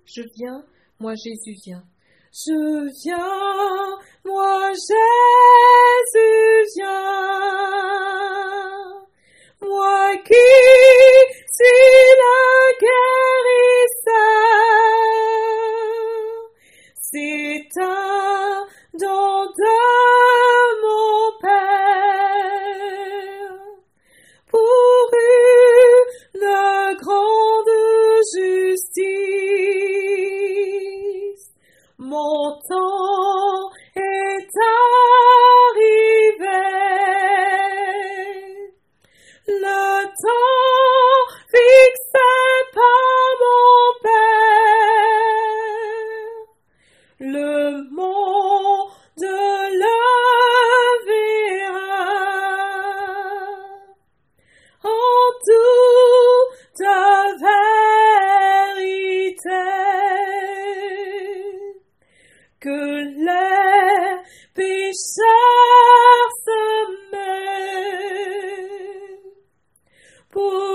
Je viens, moi Jésus viens. Je viens, moi Jésus viens. Moi qui suis le guérisseur, c'est un don de mon Père pour une grande justice. Mon temps est arrivé. Le temps fixé par mon Père, le monde le verra en toute vérité que les pécheurs se mêlent pour